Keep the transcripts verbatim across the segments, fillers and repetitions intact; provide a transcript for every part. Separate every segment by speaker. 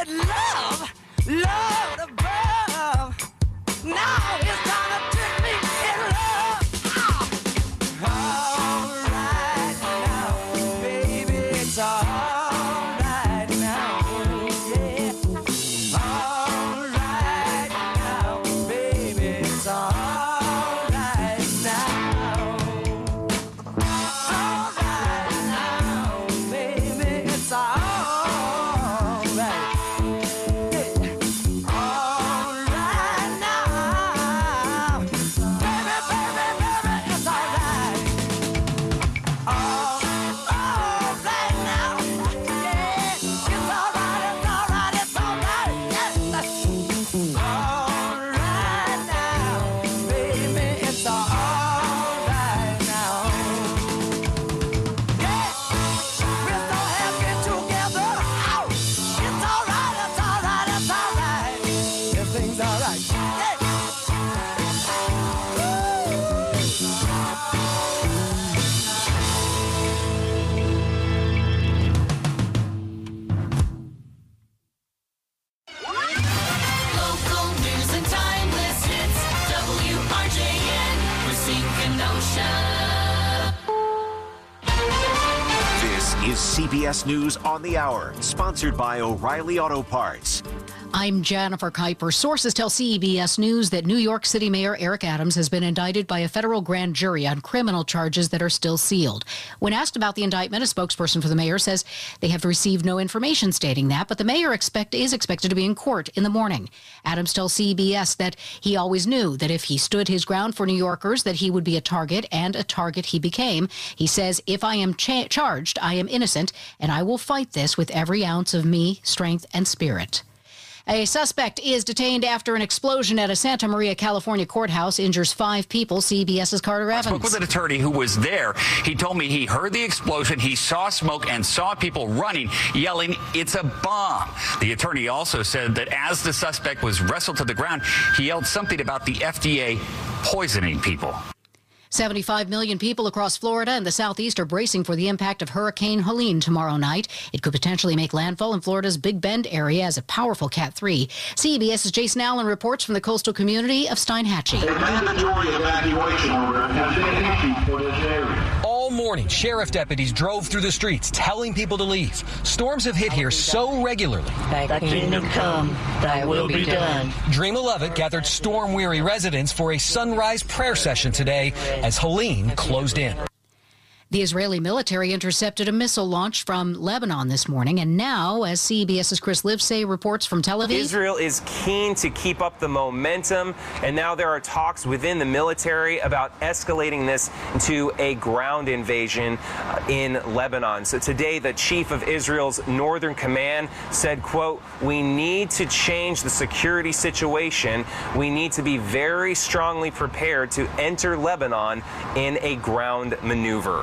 Speaker 1: love, love above. Now it's time to trick me in love. All right now, baby, it's all right now, yeah. All right now, baby, it's all right now. All right now, baby, it's all right. Yeah. All right now, baby, baby, baby, it's all right. All, all right now, yeah, it's all right, it's all right, it's all right, yes. All right now, baby, it's all right now. Yeah, we're so happy together. Ow. It's all right, it's all right, it's all right. Everything's all right. Yeah.
Speaker 2: Local news and timeless hits. W R J N, Racine Kenosha.
Speaker 3: This is C B S News on the Hour, sponsored by O'Reilly Auto Parts.
Speaker 4: I'm Jennifer Kuiper. Sources tell C B S News that New York City Mayor Eric Adams has been indicted by a federal grand jury on criminal charges that are still sealed. When asked about the indictment, a spokesperson for the mayor says they have received no information stating that, but the mayor expect, is expected to be in court in the morning. Adams tells C B S that he always knew that if he stood his ground for New Yorkers, that he would be a target, and a target he became. He says, if I am cha- charged, I am innocent, and I will fight this with every ounce of me, strength, and spirit. A suspect is detained after an explosion at a Santa Maria, California courthouse injures five people. CBS's Carter Evans.
Speaker 5: I spoke with an attorney who was there. He told me he heard the explosion, he saw smoke, and saw people running, yelling, "It's a bomb." The attorney also said that as the suspect was wrestled to the ground, he yelled something about the F D A poisoning people.
Speaker 4: seventy-five million people across Florida and the Southeast are bracing for the impact of Hurricane Helene tomorrow night. It could potentially make landfall in Florida's Big Bend area as a powerful Cat three. CBS's Jason Allen reports from the coastal community of Steinhatchee.
Speaker 6: A mandatory evacuation order has been issued for this area.
Speaker 7: All morning, sheriff deputies drove through the streets telling people to leave. Storms have hit here so regularly.
Speaker 8: Thy kingdom come, thy will be done.
Speaker 7: Dream Levitt gathered storm-weary residents for a sunrise prayer session today as Helene closed in.
Speaker 4: The Israeli military intercepted a missile launched from Lebanon this morning, and now, as CBS's Chris Livesay reports from Tel Aviv,
Speaker 9: Israel is keen to keep up the momentum, and now there are talks within the military about escalating this into a ground invasion uh, in Lebanon. So today, the chief of Israel's Northern Command said, quote, "We need to change the security situation. We need to be very strongly prepared to enter Lebanon in a ground maneuver."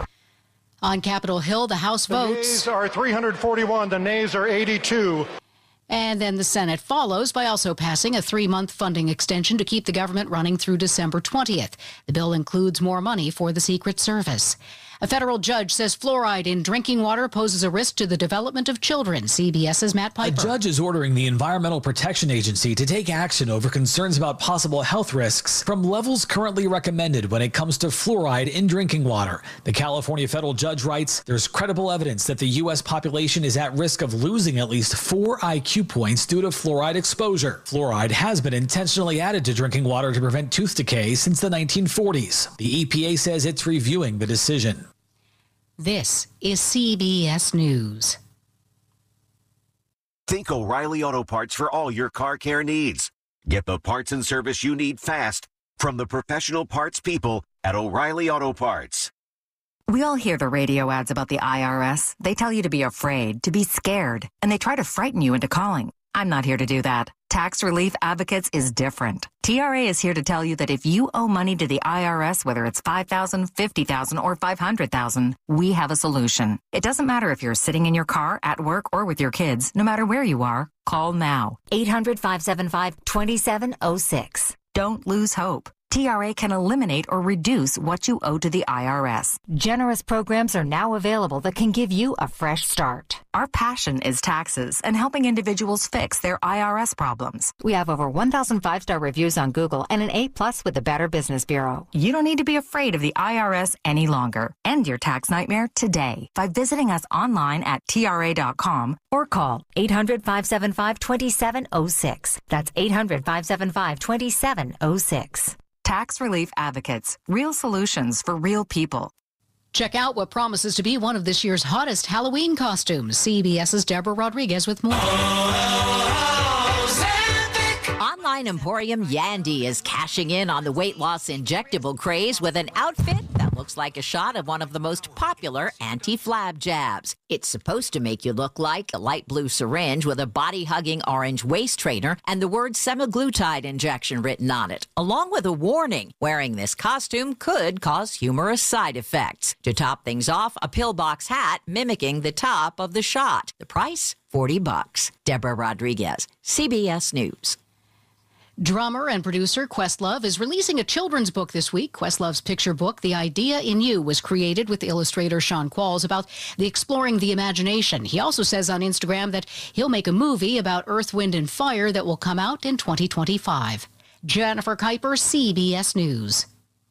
Speaker 4: On Capitol Hill, the House votes.
Speaker 10: The yeas are three hundred forty-one, the nays are eighty-two.
Speaker 4: And then the Senate follows by also passing a three-month funding extension to keep the government running through December twentieth. The bill includes more money for the Secret Service. A federal judge says fluoride in drinking water poses a risk to the development of children. CBS's Matt Piper.
Speaker 11: A judge is ordering the Environmental Protection Agency to take action over concerns about possible health risks from levels currently recommended when it comes to fluoride in drinking water. The California federal judge writes, there's credible evidence that the U S population is at risk of losing at least four I Q points due to fluoride exposure. Fluoride has been intentionally added to drinking water to prevent tooth decay since the nineteen forties. The E P A says it's reviewing the decision.
Speaker 4: This is C B S News.
Speaker 3: Think O'Reilly Auto Parts for all your car care needs. Get the parts and service you need fast from the professional parts people at O'Reilly Auto Parts.
Speaker 12: We all hear the radio ads about the I R S. They tell you to be afraid, to be scared, and they try to frighten you into calling. I'm not here to do that. Tax Relief Advocates is different. T R A is here to tell you that if you owe money to the I R S, whether it's five thousand dollars, fifty thousand dollars, or five hundred thousand dollars, we have a solution. It doesn't matter if you're sitting in your car, at work, or with your kids. No matter where you are, call now. eight hundred, five seven five, two seven zero six. Don't lose hope. T R A can eliminate or reduce what you owe to the I R S. Generous programs are now available that can give you a fresh start. Our passion is taxes and helping individuals fix their I R S problems. We have over one thousand five-star reviews on Google and an A plus with the Better Business Bureau. You don't need to be afraid of the I R S any longer. End your tax nightmare today by visiting us online at T R A dot com or call eight hundred, five seven five, two seven zero six. That's eight hundred, five seven five, two seven zero six. Tax Relief Advocates. Real solutions for real people.
Speaker 4: Check out what promises to be one of this year's hottest Halloween costumes. CBS's Deborah Rodriguez with more.
Speaker 13: Online emporium Yandy is cashing in on the weight loss injectable craze with an outfit that looks like a shot of one of the most popular anti-flab jabs. It's supposed to make you look like a light blue syringe with a body-hugging orange waist trainer and the word semaglutide injection written on it, along with a warning. Wearing this costume could cause humorous side effects. To top things off, a pillbox hat mimicking the top of the shot. The price, forty bucks. Deborah Rodriguez, C B S News.
Speaker 4: Drummer and producer Questlove is releasing a children's book this week. Questlove's picture book, The Idea in You, was created with illustrator Sean Qualls about the exploring the imagination. He also says on Instagram that he'll make a movie about Earth, Wind, and Fire that will come out in twenty twenty-five. Jennifer Kuiper, C B S News.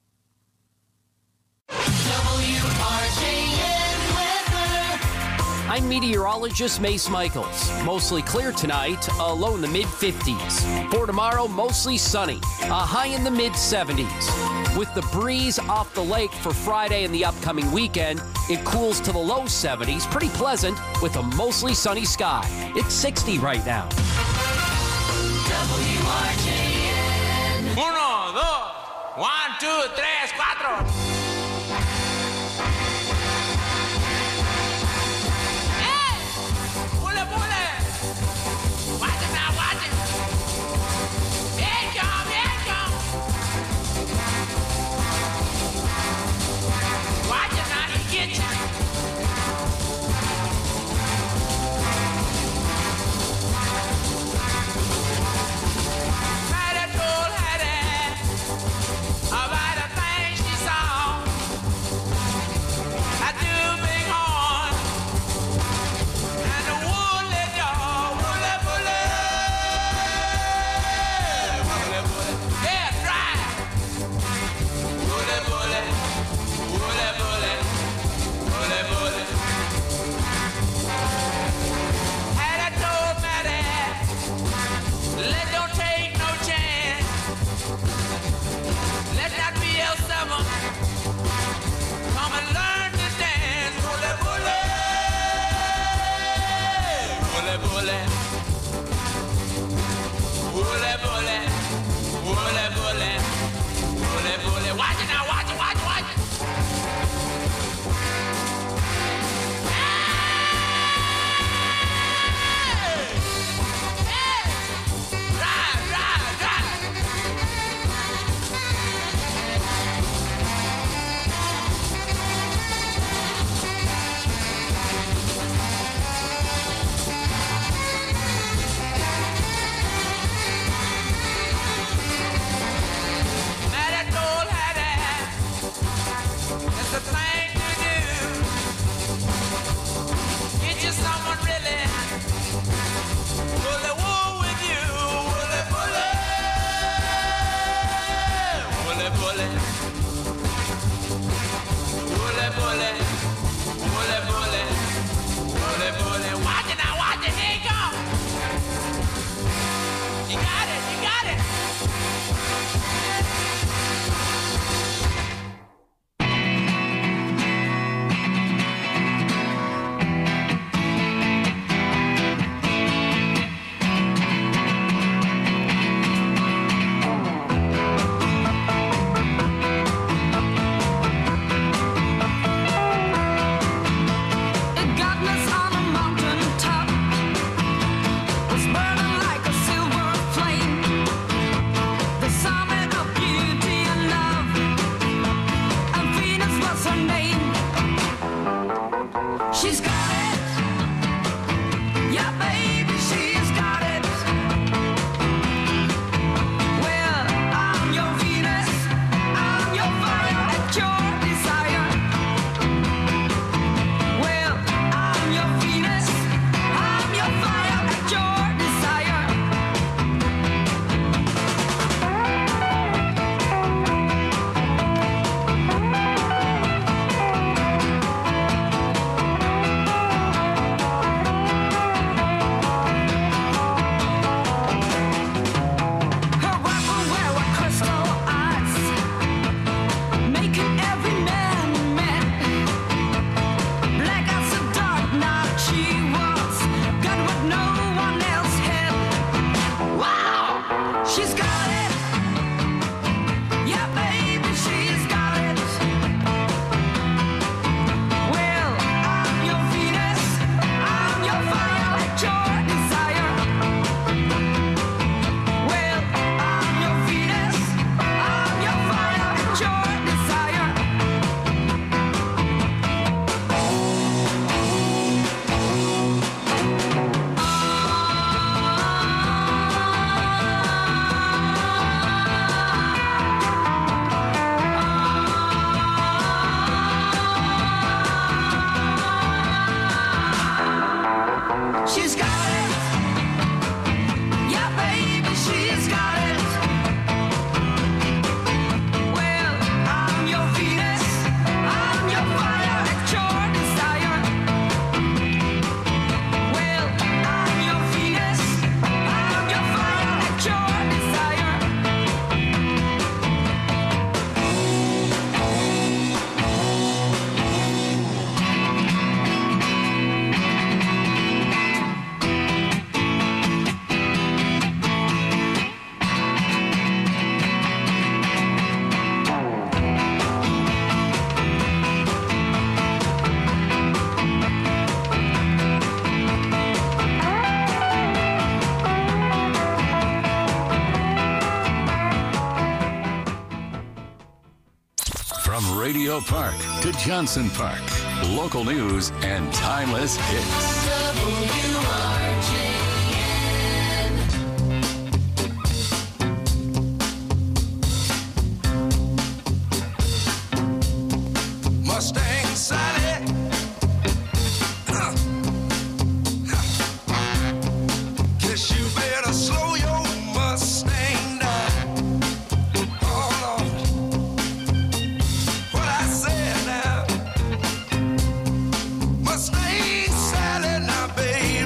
Speaker 14: I'm meteorologist Mace Michaels. Mostly clear tonight, a low in the mid fifties. For tomorrow, mostly sunny, a high in the mid seventies. With the breeze off the lake for Friday and the upcoming weekend, it cools to the low seventies. Pretty pleasant with a mostly sunny sky. It's sixty right now.
Speaker 2: W R J N. Uno, dos, one, two, tres, cuatro.
Speaker 1: She's got it. Yeah, baby, she's got it. Well, I'm your Venus. I'm your fire at your desire. Well, I'm your Venus. I'm your fire at your desire.
Speaker 15: From Radio Park to Johnson Park, local news and timeless hits.
Speaker 2: W R J N.
Speaker 1: Mustang Sally. Guess you better slow your Mustang down. Oh Lord, what I said now. Mustang Sally, now baby.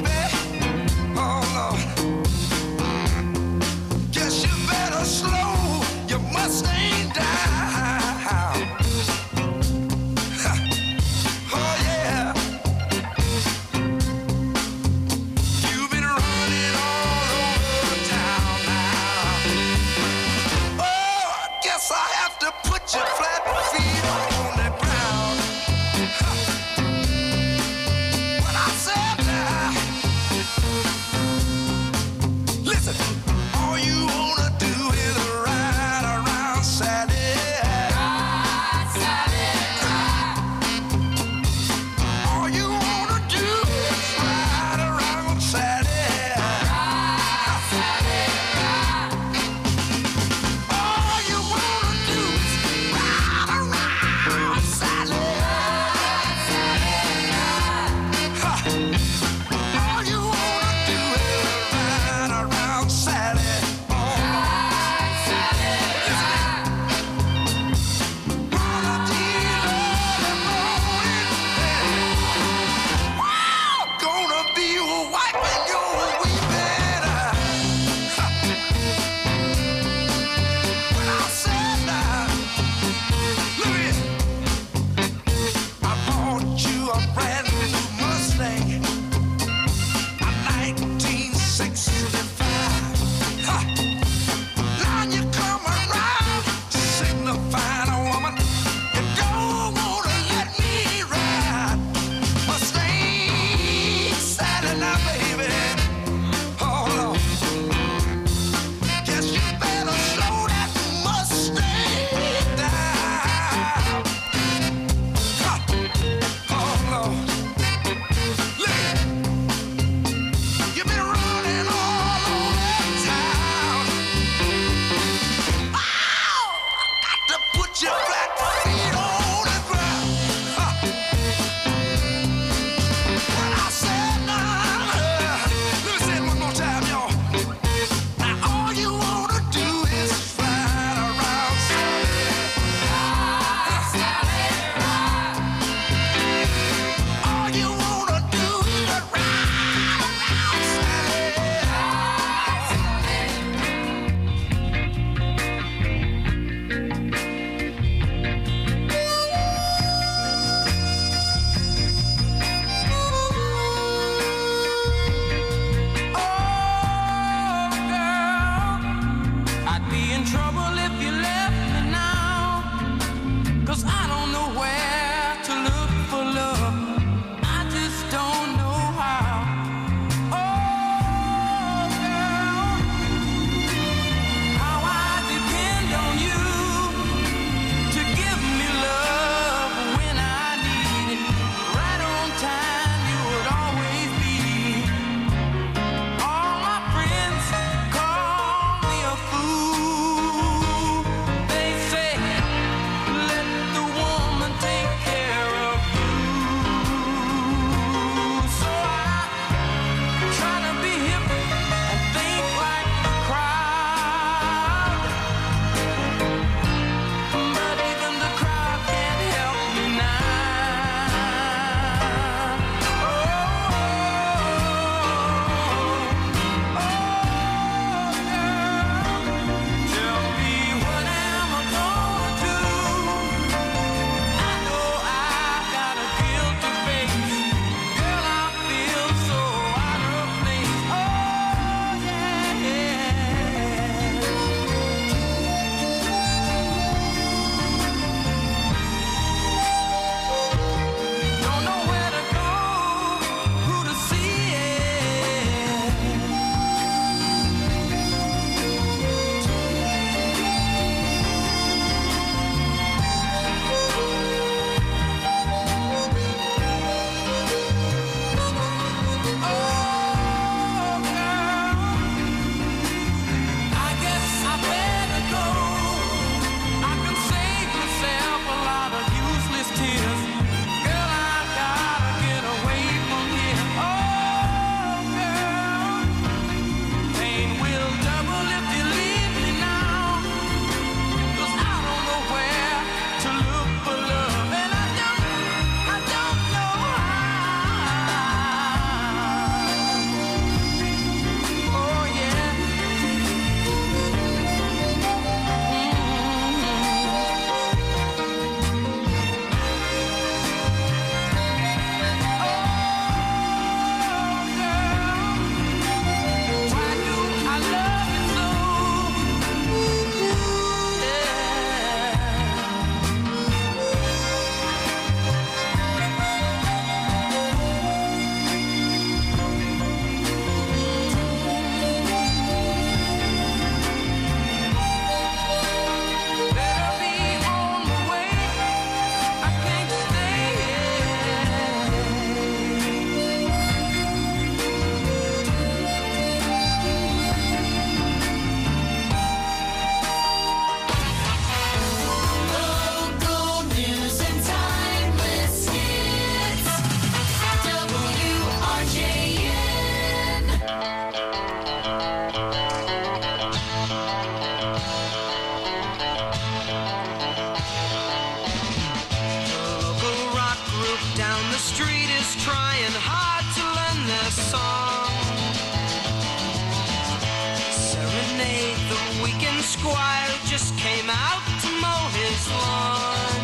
Speaker 16: squire just came out to mow his lawn.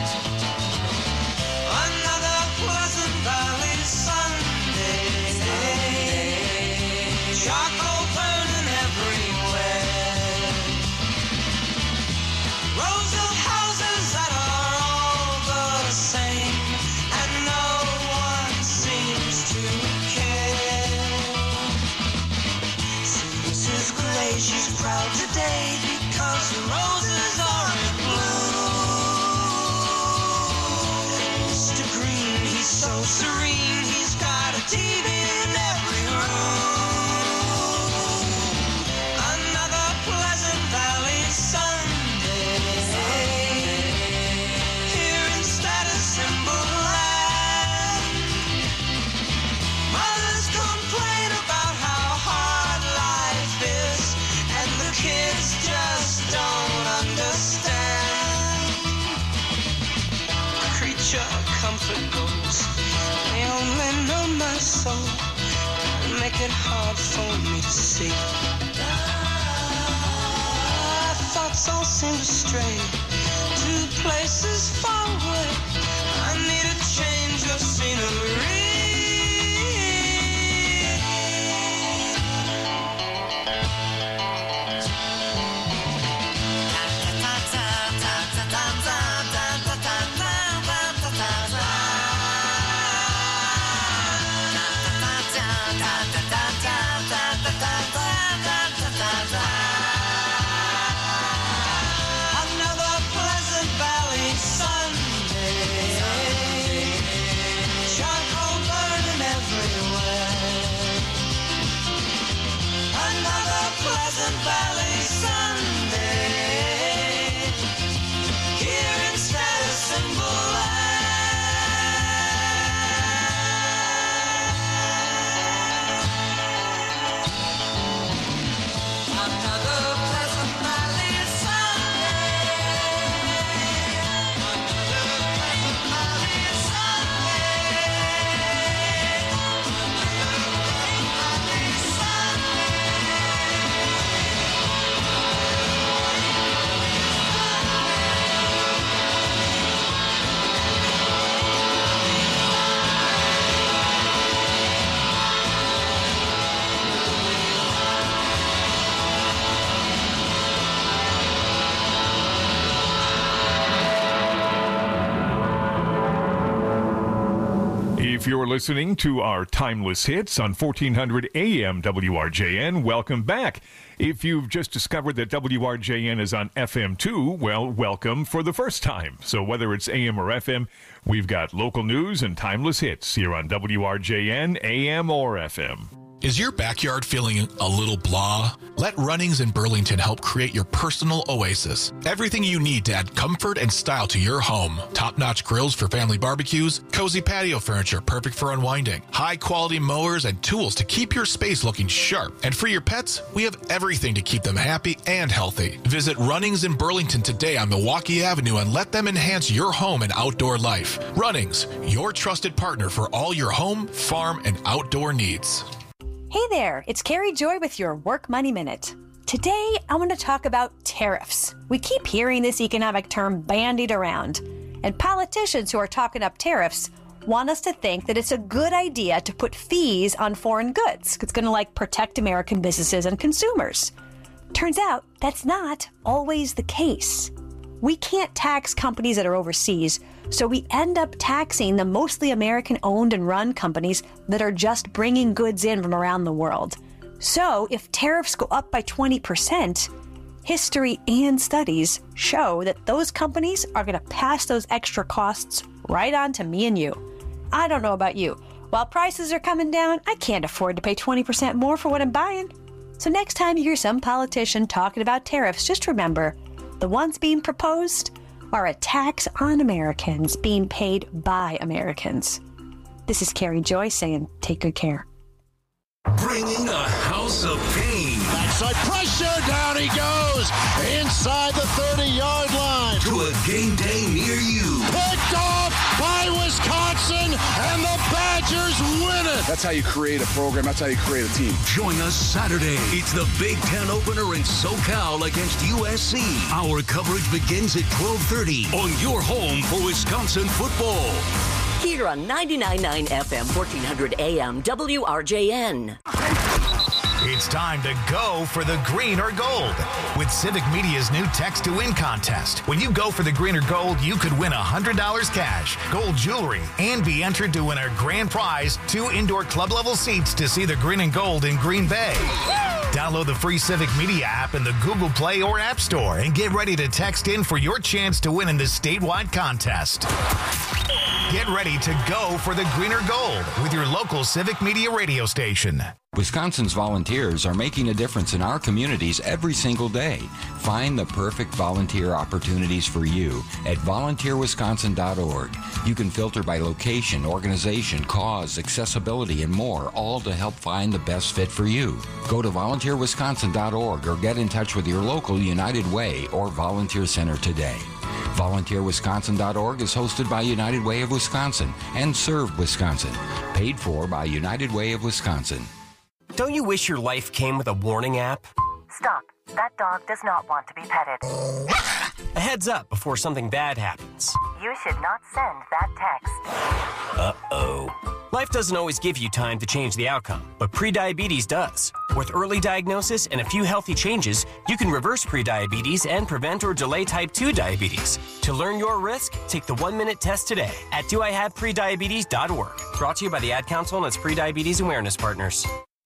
Speaker 16: Another Pleasant Valley Sunday. Charcoal burning everywhere. Rows of houses that are all the same, and no one seems to care. Missus Gray, she's proud today because the roses are in bloom. Mister Green, he's so serene, he's got a T V in every room. Another Pleasant Valley Sunday. Here in Status Symbol Land, mothers complain about how hard life is, and the kids just don't understand. Creature of comfort goes, they only know my soul, and make it hard for me to see. Ah, thoughts all seem to stray to places far away. I need a change of scenery. Another Pleasant Valley Sunday. Charcoal burning everywhere. Another Pleasant Valley Sunday. Here in Status Symbol Another Pleasant Valley Sunday. Another Pleasant Valley Sunday. Another Pleasant Valley
Speaker 17: If you're listening to our timeless hits on fourteen hundred A M W R J N, welcome back. If you've just discovered that W R J N is on F M too, well, welcome for the first time. So whether it's A M or F M, we've got local news and timeless hits here on W R J N, A M or F M.
Speaker 18: Is your backyard feeling a little blah? Let Runnings in Burlington help create your personal oasis. Everything you need to add comfort and style to your home. Top-notch grills for family barbecues, cozy patio furniture perfect for unwinding, high-quality mowers and tools to keep your space looking sharp. And for your pets, we have everything to keep them happy and healthy. Visit Runnings in Burlington today on Milwaukee Avenue and let them enhance your home and outdoor life. Runnings, your trusted partner for all your home, farm, and outdoor needs.
Speaker 19: Hey there, it's Carrie Joy with your Work Money Minute. Today, I want to talk about tariffs. We keep hearing this economic term bandied around, and politicians who are talking up tariffs want us to think that it's a good idea to put fees on foreign goods. It's going to like protect American businesses and consumers. Turns out that's not always the case. We can't tax companies that are overseas, so we end up taxing the mostly American-owned and run companies that are just bringing goods in from around the world. So if tariffs go up by twenty percent, history and studies show that those companies are going to pass those extra costs right on to me and you. I don't know about you. While prices are coming down, I can't afford to pay twenty percent more for what I'm buying. So next time you hear some politician talking about tariffs, just remember, the ones being proposed are a tax on Americans being paid by Americans. This is Carrie Joy saying, take good care.
Speaker 20: Bringing a house of pain.
Speaker 21: Backside pressure, down he goes, inside the thirty-yard line.
Speaker 20: To a game day near you.
Speaker 21: Picked off by Wisconsin, and the Badgers win it.
Speaker 5: That's how you create a program. That's how you create a team.
Speaker 20: Join us Saturday. It's the Big Ten opener in SoCal against U S C. Our coverage begins at twelve thirty on your home for Wisconsin football.
Speaker 22: Here on ninety-nine point nine F M, fourteen hundred A M, W R J N.
Speaker 23: It's time to go for the green or gold with Civic Media's new Text to Win contest. When you go for the green or gold, you could win one hundred dollars cash, gold jewelry, and be entered to win our grand prize, two indoor club-level seats to see the green and gold in Green Bay. Download the free Civic Media app in the Google Play or App Store and get ready to text in for your chance to win in this statewide contest. Get ready to go for the green or gold with your local Civic Media radio station.
Speaker 24: Wisconsin's volunteers are making a difference in our communities every single day. Find the perfect volunteer opportunities for you at volunteer wisconsin dot org. You can filter by location, organization, cause, accessibility, and more, all to help find the best fit for you. Go to volunteer wisconsin dot org or get in touch with your local United Way or Volunteer Center today. volunteer wisconsin dot org is hosted by United Way of Wisconsin and Serve Wisconsin. Paid for by United Way of Wisconsin.
Speaker 25: Don't you wish your life came with a warning app?
Speaker 26: Stop. That dog does not want to be petted.
Speaker 25: A heads up before something bad happens.
Speaker 26: You should not send that text.
Speaker 25: Uh-oh. Life doesn't always give you time to change the outcome, but prediabetes does. With early diagnosis and a few healthy changes, you can reverse prediabetes and prevent or delay type two diabetes. To learn your risk, take the one-minute test today at do I have prediabetes dot org. Brought to you by the Ad Council and its Prediabetes Awareness Partners.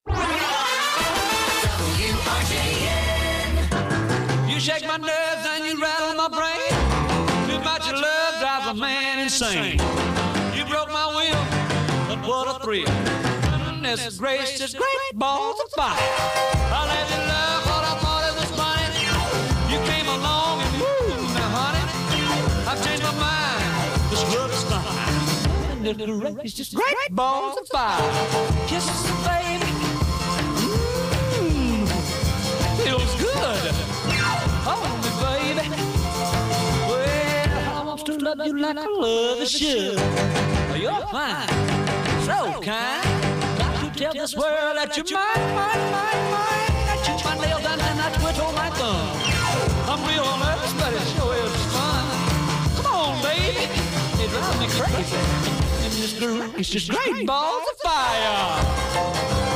Speaker 27: You shake my nerves and you rattle my brain. Too much of love drives a man insane. You broke my will, but what a thrill. Goodness gracious, great balls of fire. I let you love what I thought it was funny. You came along and woo, now honey, I've changed my mind. This love is fine. Goodness gracious, great balls of fire. Kisses, baby. Mmm, feels good. Hold me, baby. Well, I want to love you like I love a should. You're fine, so kind. Got to tell this world that you're mine, mine, mine, mine. I chew my nails down and I twiddle my thumb. I'm real nervous, but it sure is fun. Come on, baby. It drives me crazy. And this groove is just great balls of fire.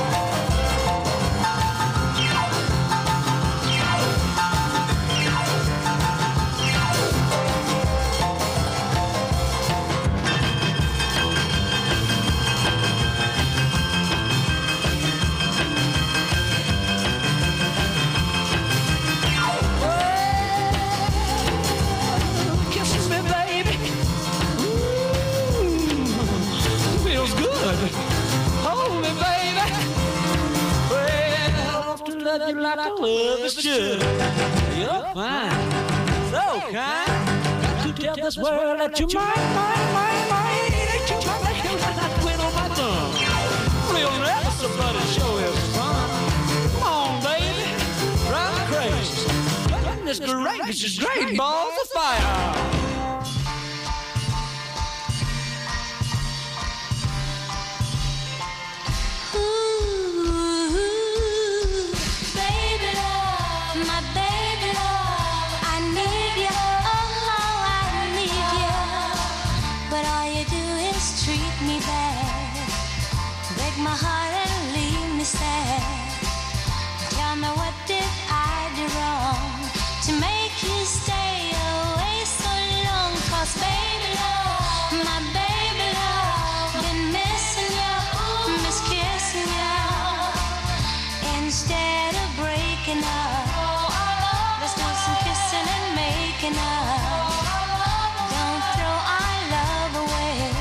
Speaker 27: Hold me, baby. Well, I want to love you like I love it should. You're fine, so kind. Got to tell this world that you're mine, mine, mine, mine. Ain't you my nails and I twiddle my thumb. Real nervous, but it sure is fun. Come on, baby, drive me crazy. Goodness gracious, great balls of fire.
Speaker 28: My heart and leave me sad. Tell me, what did I do wrong to make you stay away so long? 'Cause baby love, my baby love, been missing you, miss kissing you. Instead of breaking up, let's do some kissing and making up. Don't throw our love away.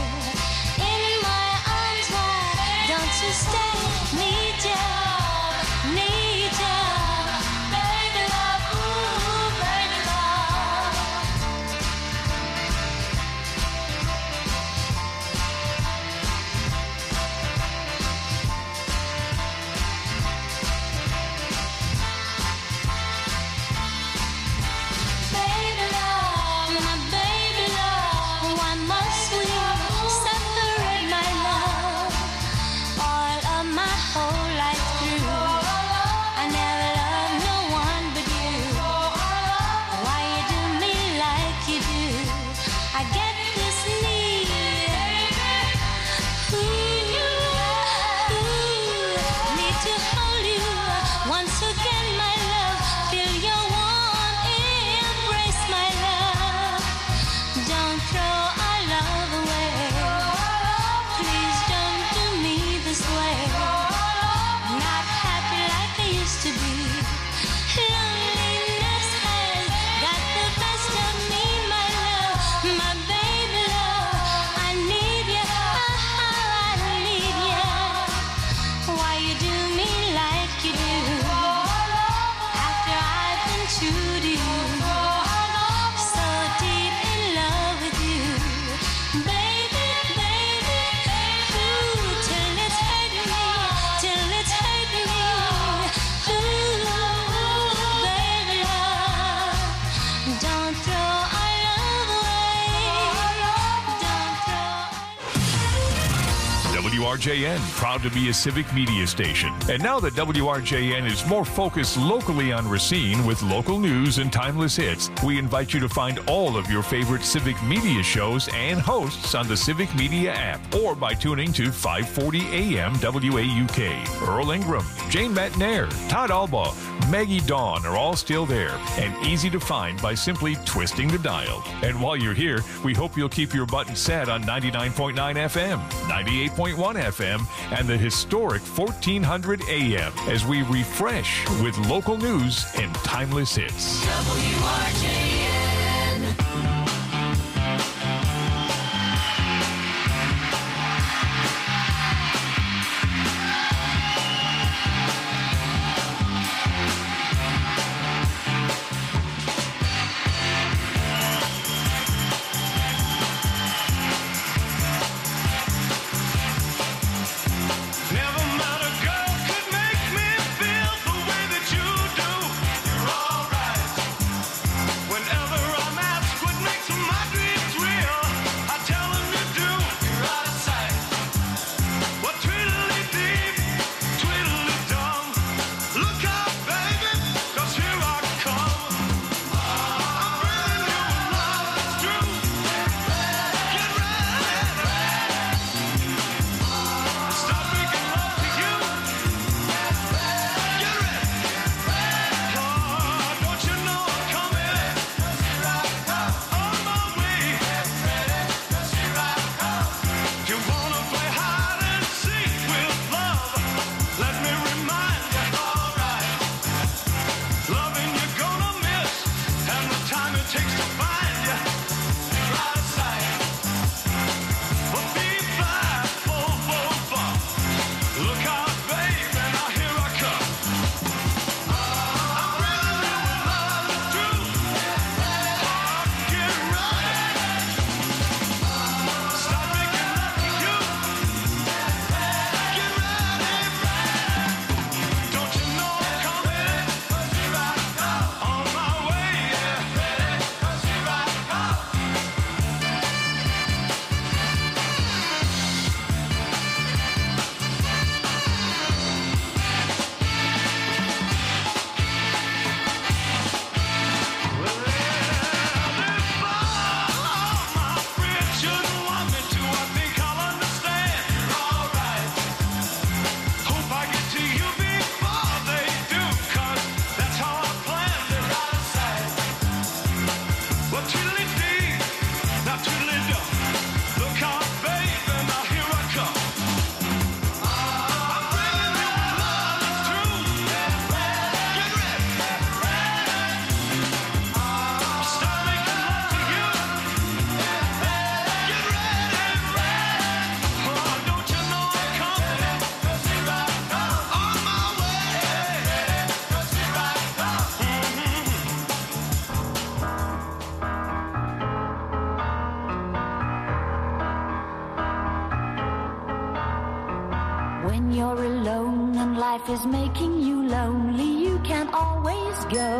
Speaker 28: To stay, need ya, need ya, baby love, ooh, baby love. Baby love.
Speaker 17: J N, proud to be a civic media station. And now that W R J N is more focused locally on Racine with local news and timeless hits, we invite you to find all of your favorite civic media shows and hosts on the Civic Media app or by tuning to five forty A M W A U K. Earl Ingram, Jane Matnair, Todd Alba, Maggie Dawn are all still there and easy to find by simply twisting the dial. And while you're here, we hope you'll keep your button set on ninety-nine point nine F M, ninety-eight point one F M, and the historic fourteen hundred A M as we refresh with local news and timeless hits.
Speaker 2: W R J N.
Speaker 3: Never met a girl could make me feel the way that you do. You're alright. Whenever I'm asked what makes my dreams real, I tell them you do. You're out of sight. What tweedly deep, tweedly dumb. Look out, baby, 'cause here I come. I'm bringing you a love that's true. Get ready. Stop making love to you. Get ready. Oh, don't you know I'm coming? On my way. You wanna play hide and seek with love? Let me remind you. Alright. Loving you're gonna miss, and the time it takes to find you. You're out of sight. But be fly, full, full, full. Look out, baby, now here I come. I'm bringing you a love that's true. Oh, get ready. Stop making love to you. Get ready. Don't you know I'm coming? On my way. Shouldn't want me to, I think I'll understand. You're alright. Hope I get to you before they do, 'cause that's how I planned it. Out of sight. Well, tweedly-dee, now tweedly-do. Look out, baby, now here I come. I'm bringing you a love that's true. Get ready. Stop making love to you. Get ready. Oh, don't you know I'm coming? On my
Speaker 28: When you're alone and life is making you lonely, you can always go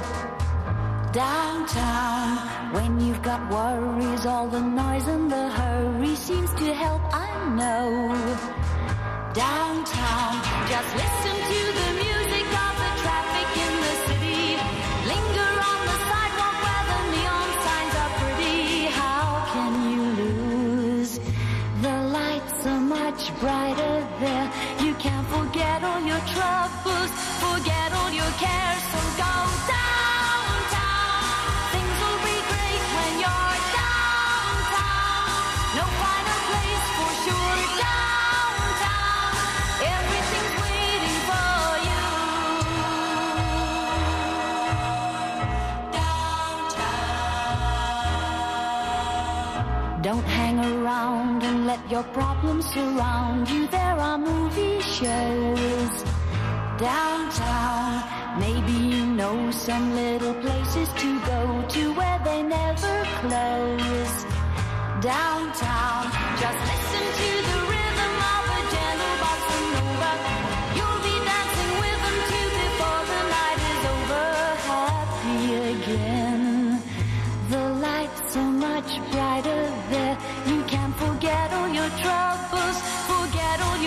Speaker 28: downtown. When you've got worries, all the noise and the hurry seems to help, I know. Downtown, just listen to the music of the traffic in the city. Linger on the sidewalk where the neon signs are pretty. How can you lose? The lights are much brighter there. You can forget all your troubles, forget all your cares. So go downtown. Things will be great when you're downtown. No finer place for sure. Downtown, everything's waiting for you. Downtown. Don't hang around and let your problems surround you. There are movie shows downtown. Maybe you know some little places to go to where they never close. Downtown, just listen to the rhythm of a gentle bossa nova. You'll be dancing with them too before the night is over. Happy again. The lights are much brighter there. You can forget all your troubles, forget all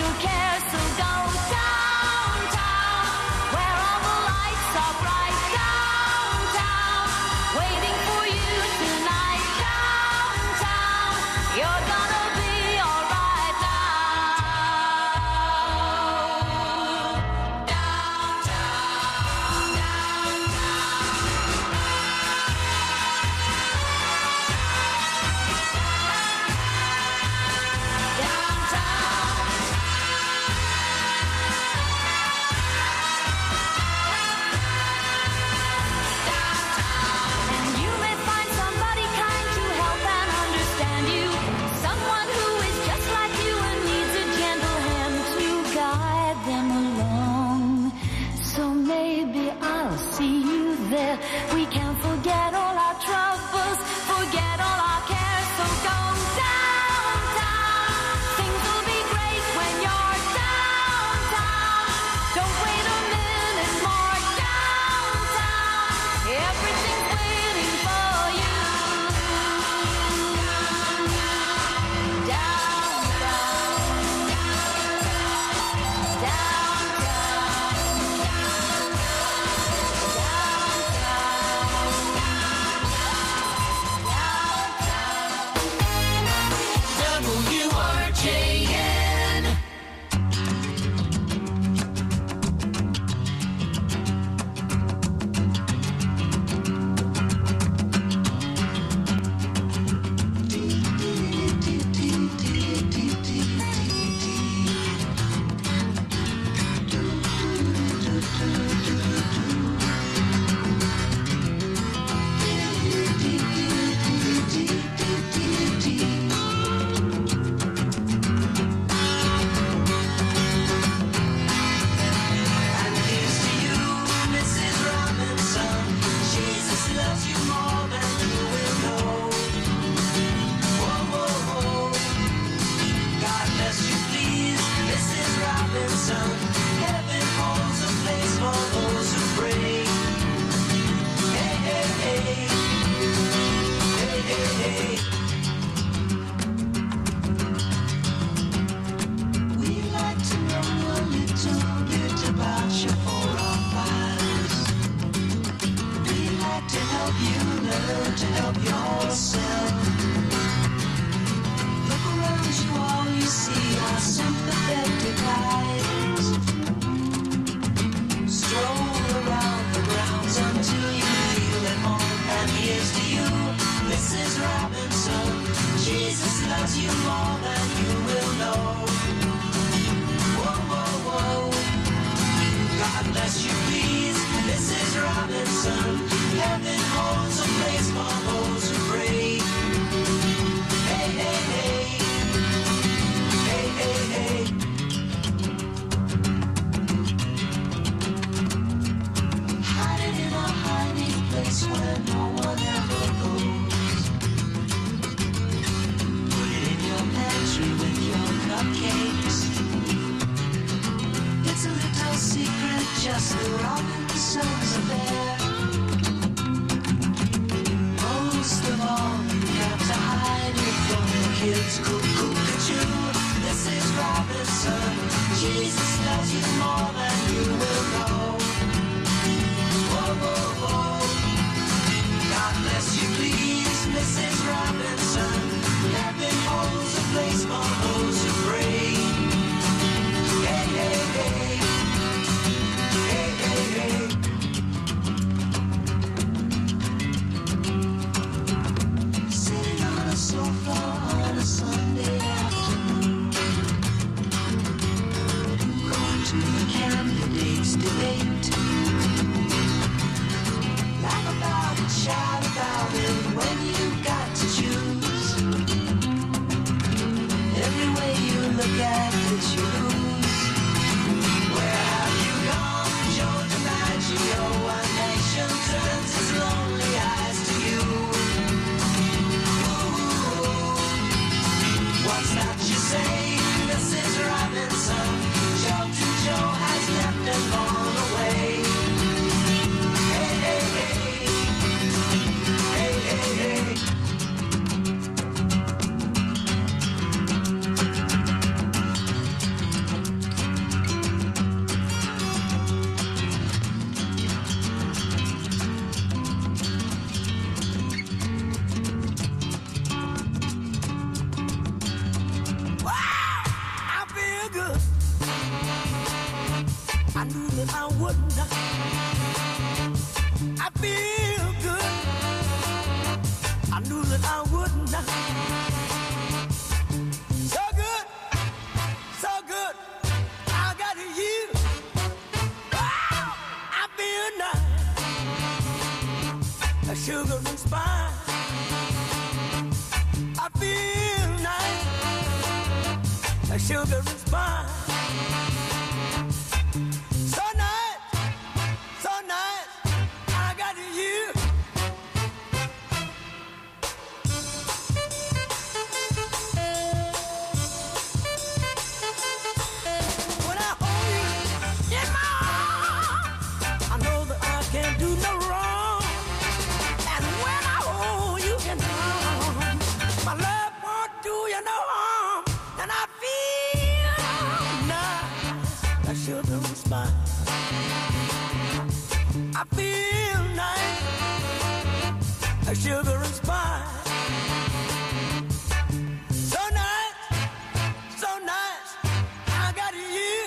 Speaker 16: to help yourself. Look around you, all you see are sympathetic eyes. Stroll around the grounds until you feel at home. And here's to you, Missus Robinson. Jesus loves you more than you will know. Whoa, whoa, whoa. God bless you, please, Missus Robinson. Heaven holds a place for those who pray. Hey, hey, hey. Hey, hey, hey. Hiding in a hiding place where no one ever goes. Put it in your pantry with your cupcakes. It's a little secret, just the Robinsons affair. Most of all, you got to hide it from the kids. Cuckoo-cuckoo, this is Robinson. Jesus loves you more than you will know. Whoa, whoa, whoa. God bless you, please, Missus Robinson. Heaven holds a place for those who pray. Hey, hey, hey. Hey, hey, hey. Sitting on a sofa on a Sunday afternoon, going to the candidates' debate. Laugh about it, shout about it when you got to choose. Every way you look at it, you lose. Where have you gone, Joe DiMaggio? A nation turns its lonely eyes to you. Ooh, what's that you say, Missus Robinson? Joe to Joe has left and gone away. Hey, hey, hey. Hey, hey, hey. Wow, I feel good. I knew that I would not. I feel good. I knew that I would not. So good, so good. I got you. Wow, I feel nice. A sugar and spice. I feel nice. A sugar and spice. So nice, so nice. I got you. When I hold you in my arms, I know that I can't do no wrong. And when I hold you in my arms, my love won't do you no harm. And I feel nice, like sugar and spice. I feel nice, like sugar and spice. So nice, so nice, I got you.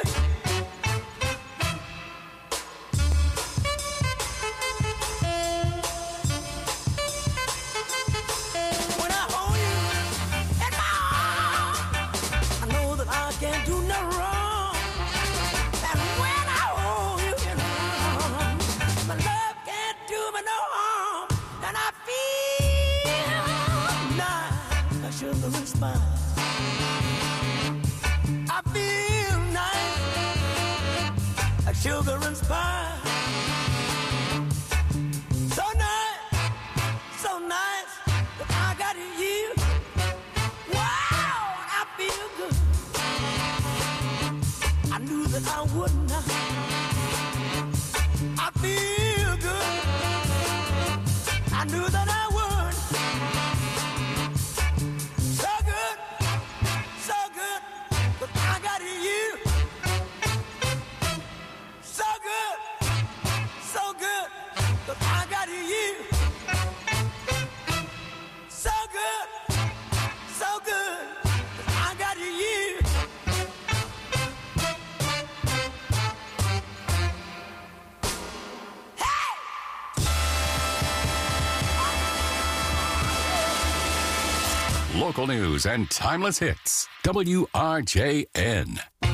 Speaker 16: When I hold you in my arms, I know that I can't do no wrong. And when I hold you in my arms, my love can't do me no harm. And I feel nice, like sugar and spice. I feel nice, like sugar and spice. So nice, so nice, that I got you. Wow, I feel good. I knew that I would not. I feel good. I knew that I would. So good, so good, but I got you. So good,
Speaker 15: local news and timeless hits. W R J N.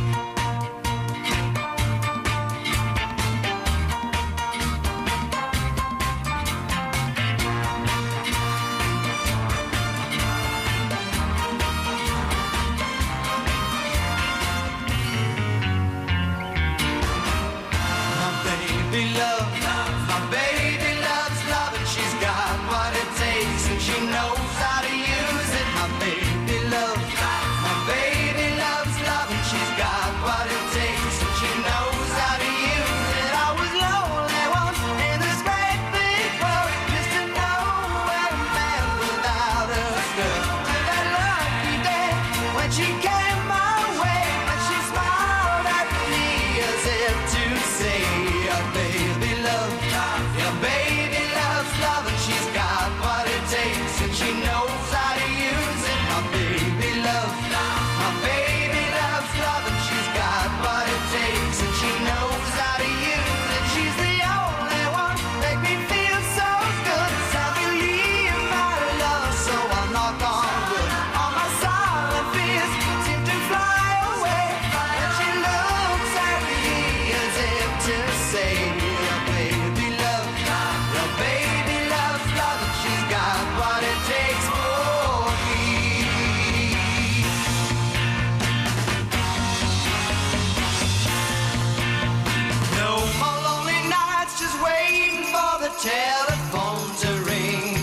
Speaker 3: Baby love, my baby loves love, and she's got what it takes, and she knows how to use it. My baby love, my baby loves love, and she's got what it takes, and she knows how to use it. I was lonely once in this great big world, just to know where a man without a girl. To that lucky day when she came my way, and she smiled at me as if to say, baby love, your baby loves love, and she's got what it takes, and she knows how to use it. My baby love, my baby loves love, and she's got what it takes, and she knows how to use it. She's the only one make me feel so good. I believe my love, so I knock on wood. All my silent fears seem to fly away, and she looks at me as if to say, baby love, your baby loves love, and she's got what it takes for me. No more lonely nights just waiting for the telephone to ring.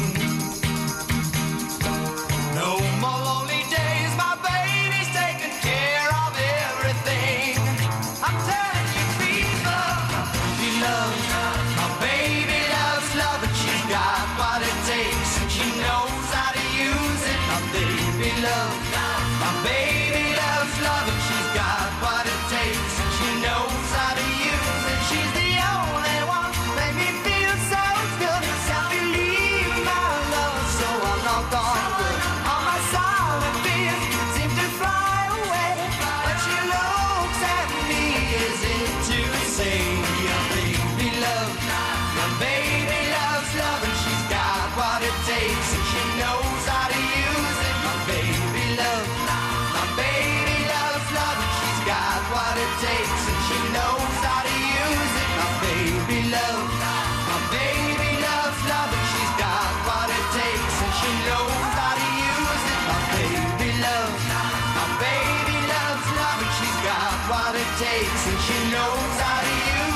Speaker 3: No more lonely days, my baby's taking care of everything. I'm telling you, people, baby love, my baby loves love, and she's got what it takes, and she knows how to use it. My baby love, my baby loves love, and she's got what it takes, and she knows how to use it. She's the only one make me feel so good. I believe my love, so I knock on wood. All my silent fears seem to fly away, but she looks at me as if to say, your baby love, your baby loves love, and she's got what it takes, and she knows how to use it. My baby love, my baby loves love, and she's got what it takes, and she knows how to use it. My baby love, my baby loves love, and she's got what it takes, and she knows how to use it. My baby love, my baby loves love, and she's got what it takes, and she knows how to use it.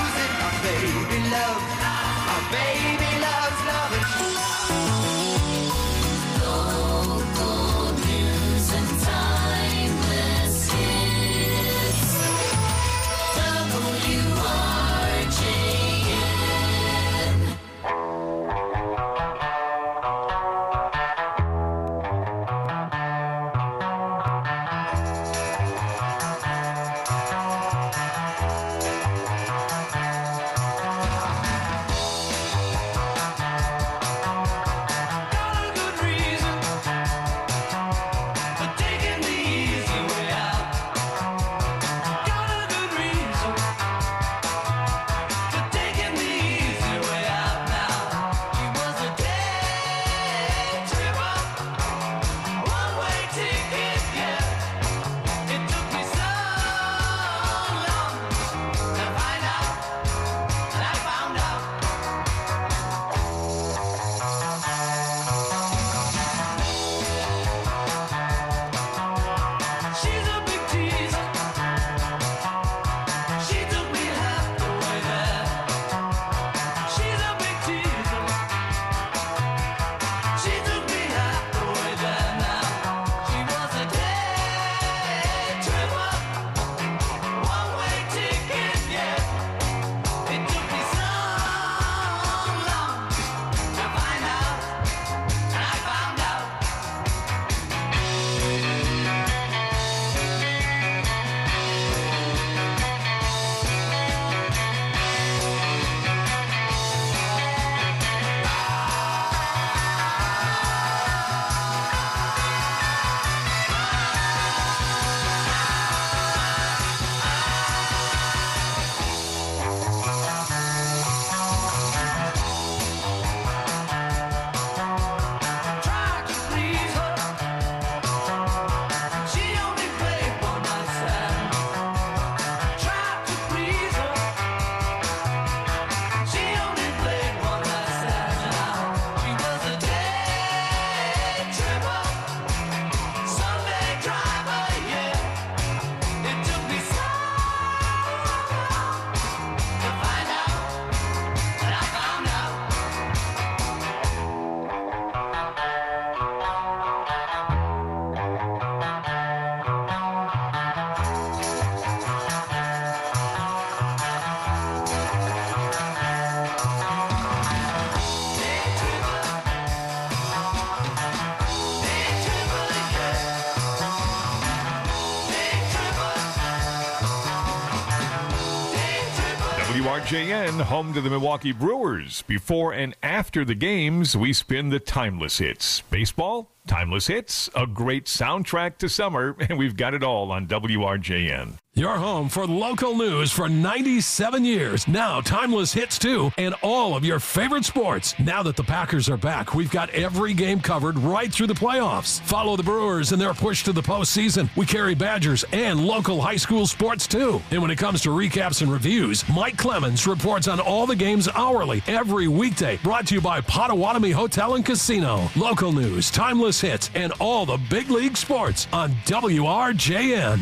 Speaker 17: R J N, home to the Milwaukee Brewers. Before and after the games, we spin the timeless hits. Baseball, timeless hits, a great soundtrack to summer, and we've got it all on W R J N.
Speaker 6: Your home for local news for ninety-seven years. Now timeless hits too, and all of your favorite sports. Now that the Packers are back, we've got every game covered right through the playoffs. Follow the Brewers in their push to the postseason. We carry Badgers and local high school sports too. And when it comes to recaps and reviews, Mike Clemens reports on all the games hourly every weekday. Brought to you by Potawatomi Hotel and Casino. Local news, timeless hits, and all the big league sports on W R J N.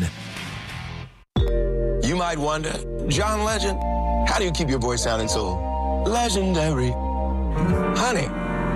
Speaker 7: You might wonder, John Legend, how do you keep your voice sounding so legendary? Honey.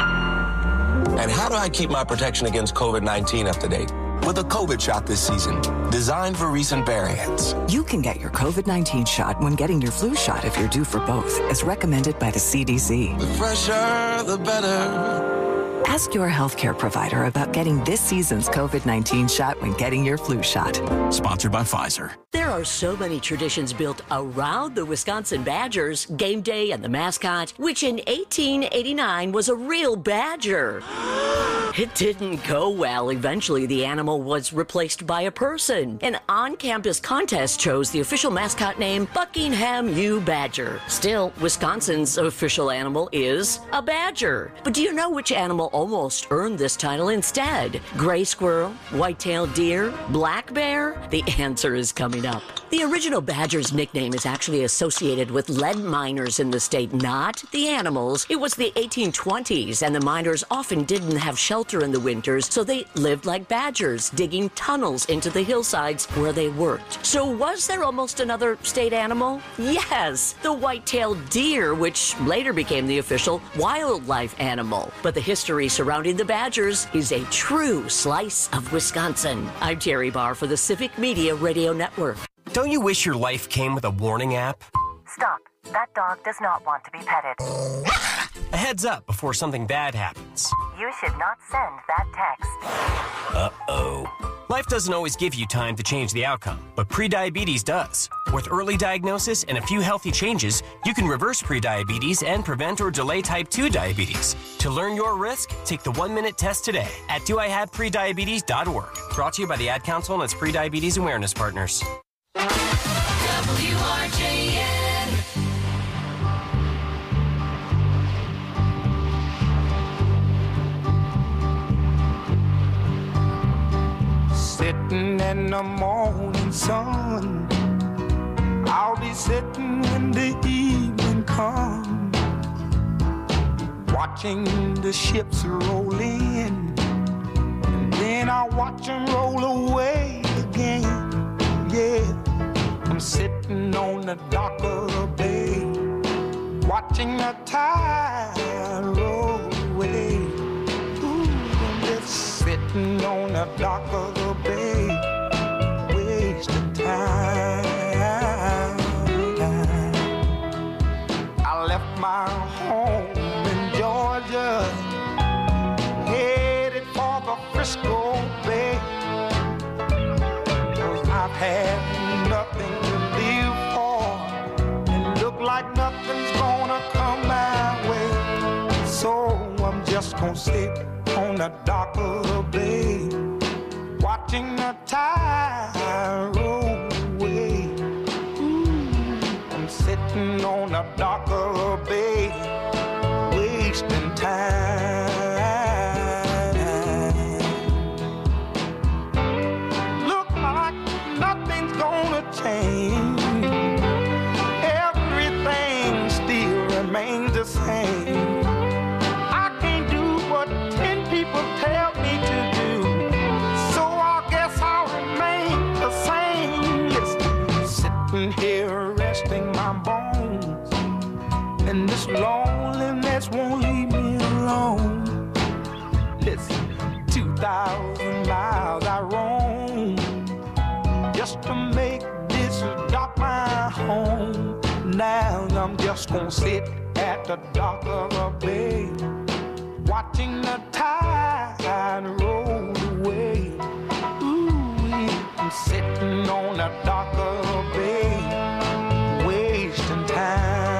Speaker 7: And how do I keep my protection against COVID nineteen up to date? With a COVID shot this season, designed for recent variants.
Speaker 8: You can get your COVID nineteen shot when getting your flu shot if you're due for both, as recommended by the C D C.
Speaker 7: The fresher, the better.
Speaker 8: Ask your healthcare provider about getting this season's COVID nineteen shot when getting your flu shot.
Speaker 7: Sponsored by Pfizer.
Speaker 22: There are so many traditions built around the Wisconsin Badgers, game day and the mascot, which in eighteen eighty-nine was a real badger. It didn't go well. Eventually, the animal was replaced by a person. An on-campus contest chose the official mascot name Buckingham U. Badger. Still, Wisconsin's official animal is a badger. But do you know which animal almost earned this title instead? Gray squirrel, white-tailed deer, black bear? The answer is coming up. The original badger's nickname is actually associated with lead miners in the state, not the animals. It was the eighteen twenties, and the miners often didn't have shelter in the winters, so they lived like badgers, digging tunnels into the hillsides where they worked. So was there almost another state animal? Yes, the white-tailed deer, which later became the official wildlife animal. But the history surrounding the Badgers is a true slice of Wisconsin. I'm Terry Barr for the Civic Media Radio Network.
Speaker 25: Don't you wish your life came with a warning app?
Speaker 26: Stop. That dog does not want to be petted.
Speaker 25: A heads up before something bad happens.
Speaker 26: You should not send that text.
Speaker 25: Uh-oh. Life doesn't always give you time to change the outcome, but prediabetes does. With early diagnosis and a few healthy changes, you can reverse prediabetes and prevent or delay type two diabetes. To learn your risk, take the one-minute test today at do I have prediabetes dot org. Brought to you by the Ad Council and its Prediabetes Awareness Partners.
Speaker 2: W R J N.
Speaker 3: Sitting in the morning sun, I'll be sitting when the evening comes, watching the ships roll in, and then I'll watch them roll away again. Yeah, I'm sitting on the dock of the bay, watching the tide roll away. Ooh, I'm just sitting on the dock of the bay, wasting time. I left my home in Georgia, headed for the Frisco Bay, 'cause I've had nothing to live for, and look like nothing's gonna come my way. So I'm just gonna sit on the dock of the bay, watching the tide roll away. Ooh, I'm sitting on the dock of the bay, wasting time. Look like nothing's gonna change. Everything still remains the same. I can't do what ten people tell me to do, so I guess I'll remain the same. Listen, sitting here resting my bones, and this loneliness won't leave me alone. Listen, two thousand miles I roam just to make this dock my home. Now I'm just gonna sit at the dock of the bay, watching the tide roll away. Ooh, I'm sitting on the dock of the bay, wasting time.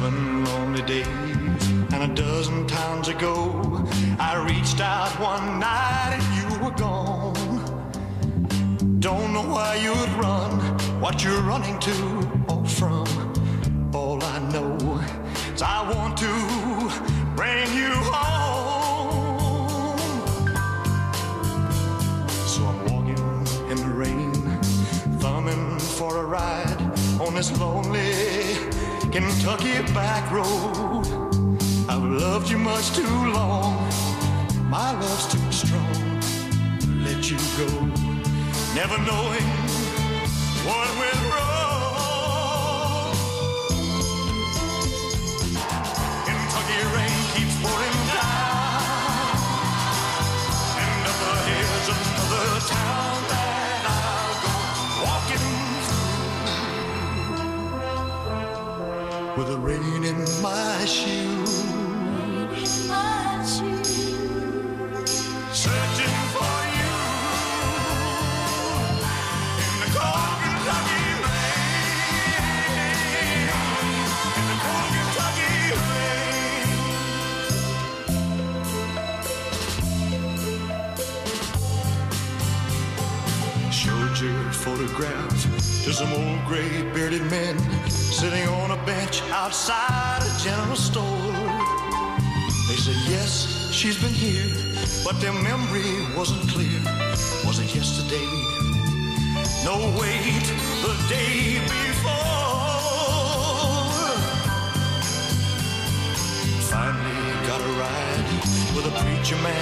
Speaker 3: Seven lonely days, and a dozen times ago, I reached out one night and you were gone. Don't know why you'd run, what you're running to or from. All I know is I want to bring you home. So I'm walking in the rain, thumbing for a ride on this lonely Kentucky back road. I've loved you much too long, my love's too strong to let you go, never knowing what went wrong. Kentucky rain keeps pouring down, and up ahead's another town that I'll go walking through with the rain in my shoes, searching for you in the cold Kentucky rain, in the cold Kentucky rain. Showed your photograph to some old gray bearded men sitting on a bench outside a general store. They said, yes, she's been here, but their memory wasn't clear. Was it yesterday? No, wait, the day before. Finally got a ride with a preacher man